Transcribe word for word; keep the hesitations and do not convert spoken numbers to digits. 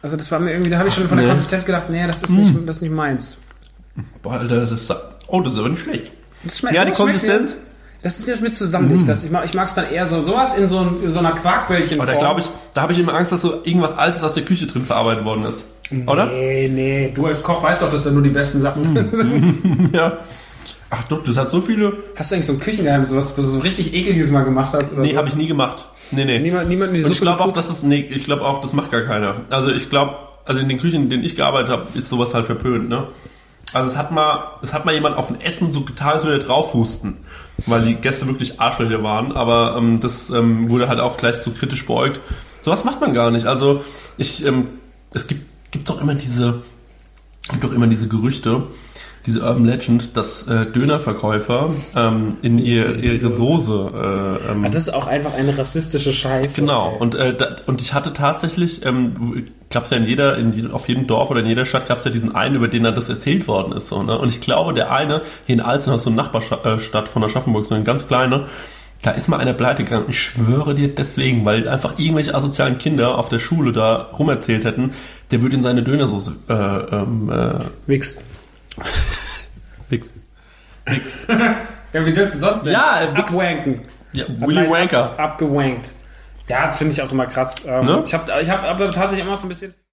Also das war mir irgendwie, da habe ich schon von der nee. Konsistenz gedacht, nee, das ist nicht, das ist nicht meins. Boah, Alter, das ist, oh, das ist aber nicht schlecht. Das schmeckt, ja, die Konsistenz. Mir, das ist mir zu sandig. Mm. Das, ich mag es dann eher so, sowas in so, in so einer Quarkbällchen. Aber da glaube ich, da habe ich immer Angst, dass so irgendwas Altes aus der Küche drin verarbeitet worden ist. Oder? Nee, nee, du als Koch weißt doch, dass da nur die besten Sachen drin sind. Ja. Ach doch, das hat so viele... Hast du eigentlich so ein Küchengeheimnis, sowas, was du so richtig ekliges mal gemacht hast? Oder nee, so? habe ich nie gemacht. Nee, nee. Niemand, niemand in die Und ich glaube auch, dass das, nee, ich glaube auch, das macht gar keiner. Also ich glaube, also in den Küchen, in denen ich gearbeitet habe, ist sowas halt verpönt, ne? Also es hat mal, es hat mal jemand auf ein Essen so getan, als würde er draufhusten, weil die Gäste wirklich Arschlöcher waren, aber ähm, das ähm, wurde halt auch gleich so kritisch beäugt. Sowas macht man gar nicht. Also ich, ähm, es gibt, gibt doch immer diese, gibt doch immer diese Gerüchte, diese Urban Legend, dass äh, Dönerverkäufer ähm, in ihr, ihre Soße... Äh, ähm, das ist auch einfach eine rassistische Scheiße. Genau. Und, äh, da, und ich hatte tatsächlich, ähm, gab es ja in jeder, in jedem, auf jedem Dorf oder in jeder Stadt gab es ja diesen einen, über den dann das erzählt worden ist. So, ne? Und ich glaube, der eine, hier in Alzenau, so eine Nachbarstadt von Aschaffenburg, so eine ganz kleine, da ist mal einer pleite gegangen. Ich schwöre dir deswegen, weil einfach irgendwelche asozialen Kinder auf der Schule da rumerzählt hätten, der würde in seine Dönersoße äh, ähm, äh, wichsen. Wichsen. Wichsen. Ja, wie willst du sonst denn? Ja, abwanken. Ja, Willy Wanker. Ab, abgewankt. Ja, das finde ich auch immer krass. Ähm, ne? Ich habe ich hab aber tatsächlich immer so ein bisschen...